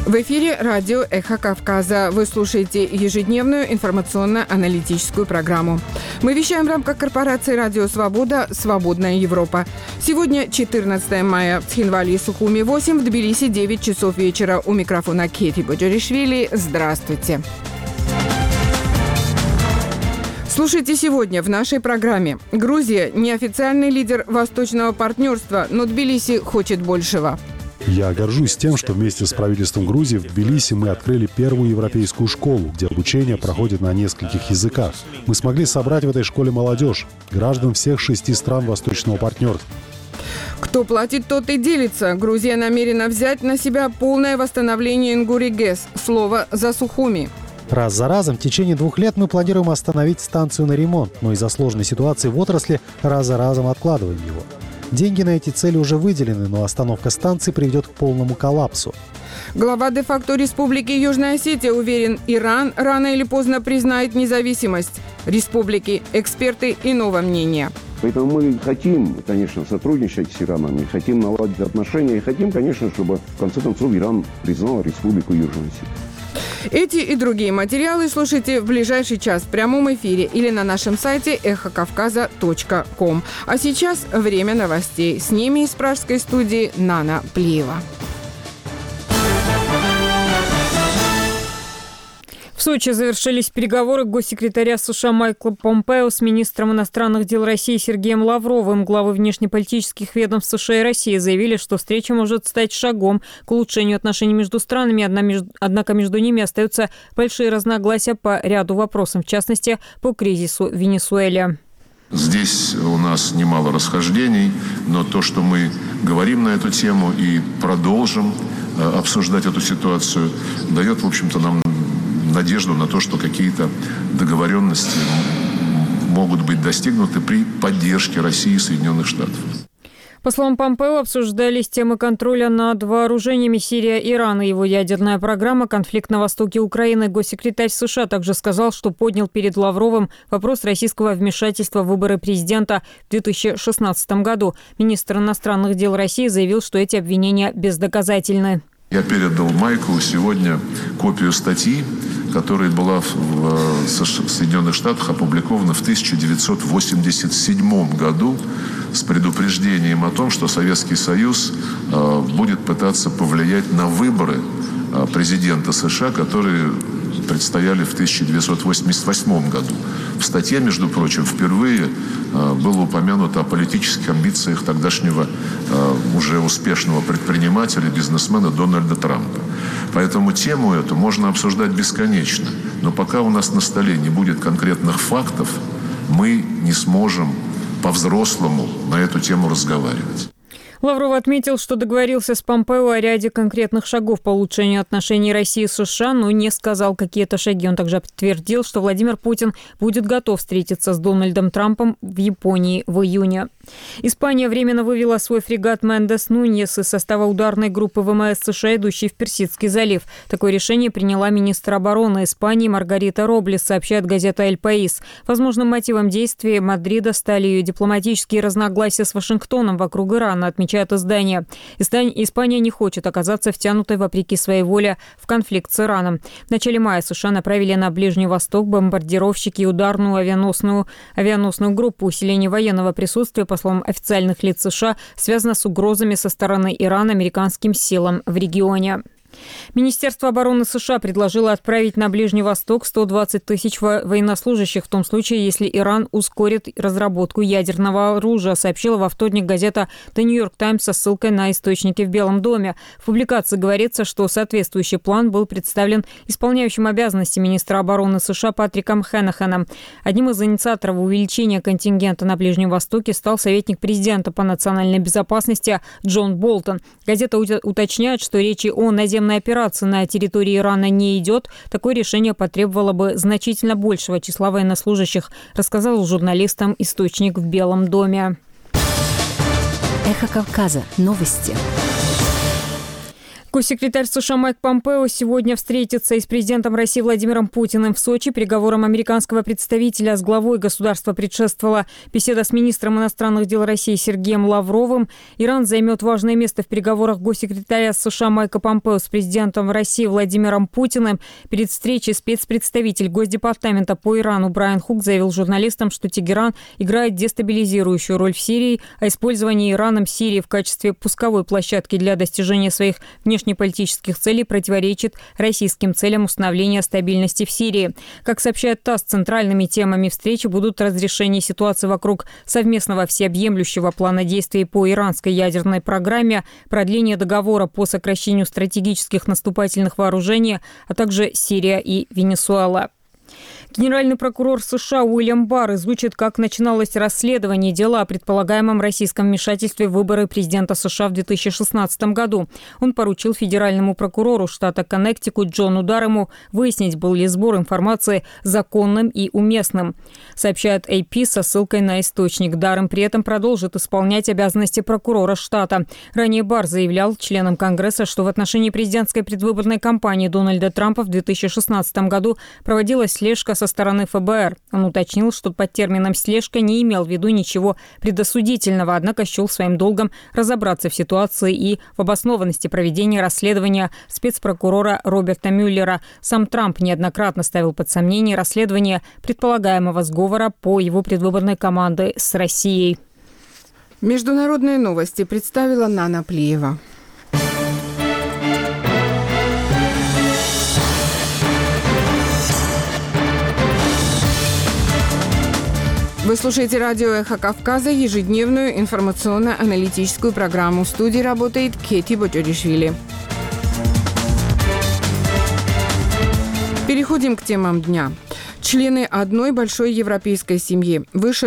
В эфире радио «Эхо Кавказа». Вы слушаете ежедневную информационно-аналитическую программу. Мы вещаем в рамках корпорации «Радио Свобода. Свободная Европа». Сегодня 14 мая. В Тхинвале и Сухуми 8, в Тбилиси 9 часов вечера. У микрофона Кети Боджаришвили. Здравствуйте. Слушайте сегодня в нашей программе. Грузия – неофициальный лидер восточного партнерства, но Тбилиси хочет большего. Я горжусь тем, что вместе с правительством Грузии в Тбилиси мы открыли первую европейскую школу, где обучение проходит на нескольких языках. Мы смогли собрать в этой школе молодежь, граждан всех 6 стран восточного партнерства. Кто платит, тот и делится. Грузия намерена взять на себя полное восстановление Ингури ГЭС. Слово за Сухуми. Раз за разом в течение 2 лет мы планируем остановить станцию на ремонт, но из-за сложной ситуации в отрасли раз за разом откладываем его. Деньги на эти цели уже выделены, но остановка станции приведет к полному коллапсу. Глава де-факто Республики Южная Осетия уверен, Иран рано или поздно признает независимость республики. Эксперты иного мнения. Поэтому мы хотим, конечно, сотрудничать с Ираном, и хотим наладить отношения, и хотим, конечно, чтобы в конце концов Иран признал Республику Южную Осетию. Эти и другие материалы слушайте в ближайший час в прямом эфире или на нашем сайте эхокавказа.ком. А сейчас время новостей. С ними из пражской студии Нана Плиева. В Сочи завершились переговоры госсекретаря США Майкла Помпео с министром иностранных дел России Сергеем Лавровым. Главы внешнеполитических ведомств США и России заявили, что встреча может стать шагом к улучшению отношений между странами, однако между ними остаются большие разногласия по ряду вопросов, в частности, по кризису в Венесуэле. Здесь у нас немало расхождений, но то, что мы говорим на эту тему и продолжим обсуждать эту ситуацию, дает, в общем-то, нам надежду на то, что какие-то договоренности могут быть достигнуты при поддержке России и Соединенных Штатов. По словам Помпео, обсуждались темы контроля над вооружениями Сирия, Иран и его ядерная программа, конфликт на востоке Украины. Госсекретарь США также сказал, что поднял перед Лавровым вопрос российского вмешательства в выборы президента в 2016 году. Министр иностранных дел России заявил, что эти обвинения бездоказательны. Я передал Майклу сегодня копию статьи, которая была в Соединенных Штатах опубликована в 1987 году с предупреждением о том, что Советский Союз будет пытаться повлиять на выборы президента США, которые предстояли в 1988 году. В статье, между прочим, впервые было упомянуто о политических амбициях тогдашнего уже успешного предпринимателя, бизнесмена Дональда Трампа. Поэтому тему эту можно обсуждать бесконечно. Но пока у нас на столе не будет конкретных фактов, мы не сможем по-взрослому на эту тему разговаривать. Лавров отметил, что договорился с Помпео о ряде конкретных шагов по улучшению отношений России с США, но не сказал, какие это шаги. Он также подтвердил, что Владимир Путин будет готов встретиться с Дональдом Трампом в Японии в июне. Испания временно вывела свой фрегат «Мендес Нуньес» из состава ударной группы ВМС США, идущей в Персидский залив. Такое решение приняла министр обороны Испании Маргарита Роблес, сообщает газета «Эль Паис». Возможным мотивом действий Мадрида стали ее дипломатические разногласия с Вашингтоном вокруг Ирана, отмечает издание. Испания не хочет оказаться втянутой, вопреки своей воле, в конфликт с Ираном. В начале мая США направили на Ближний Восток бомбардировщики и ударную авианосную группу. Усиление военного присутствия, по словам официальных лиц США, связано с угрозами со стороны Ирана американским силам в регионе. Министерство обороны США предложило отправить на Ближний Восток 120 тысяч военнослужащих в том случае, если Иран ускорит разработку ядерного оружия, сообщила во вторник газета The New York Times со ссылкой на источники в Белом доме. В публикации говорится, что соответствующий план был представлен исполняющим обязанности министра обороны США Патриком Хеннехеном. Одним из инициаторов увеличения контингента на Ближнем Востоке стал советник президента по национальной безопасности Джон Болтон. Газета уточняет, что речи о наземной операции на территории Ирана не идет. Такое решение потребовало бы значительно большего числа военнослужащих, рассказал журналистам источник в Белом доме. Эхо Кавказа. Новости. Госсекретарь США Майк Помпео сегодня встретится и с президентом России Владимиром Путиным в Сочи. Переговорам американского представителя с главой государства предшествовала беседа с министром иностранных дел России Сергеем Лавровым. Иран займет важное место в переговорах госсекретаря США Майка Помпео с президентом России Владимиром Путиным. Перед встречей спецпредставитель Госдепартамента по Ирану Брайан Хук заявил журналистам, что Тегеран играет дестабилизирующую роль в Сирии, а использование Ираном Сирии в качестве пусковой площадки для достижения своих внешнеполитических целей противоречит российским целям установления стабильности в Сирии. Как сообщает ТАСС, центральными темами встречи будут разрешение ситуации вокруг совместного всеобъемлющего плана действий по иранской ядерной программе, продление договора по сокращению стратегических наступательных вооружений, а также Сирия и Венесуэла. Генеральный прокурор США Уильям Барр изучит, как начиналось расследование дела о предполагаемом российском вмешательстве в выборы президента США в 2016 году. Он поручил федеральному прокурору штата Коннектикут Джону Дарему выяснить, был ли сбор информации законным и уместным. Сообщает AP со ссылкой на источник. Дарем при этом продолжит исполнять обязанности прокурора штата. Ранее Барр заявлял членам Конгресса, что в отношении президентской предвыборной кампании Дональда Трампа в 2016 году проводилась слежка со стороны ФБР. Он уточнил, что под термином «слежка» не имел в виду ничего предосудительного, однако счел своим долгом разобраться в ситуации и в обоснованности проведения расследования спецпрокурора Роберта Мюллера. Сам Трамп неоднократно ставил под сомнение расследование предполагаемого сговора по его предвыборной команде с Россией. Международные новости представила Нана Плиева. Вы слушаете радио «Эхо Кавказа», ежедневную информационно-аналитическую программу. В студии работает Кети Боджоришвили. Переходим к темам дня. Члены одной большой европейской семьи. Выше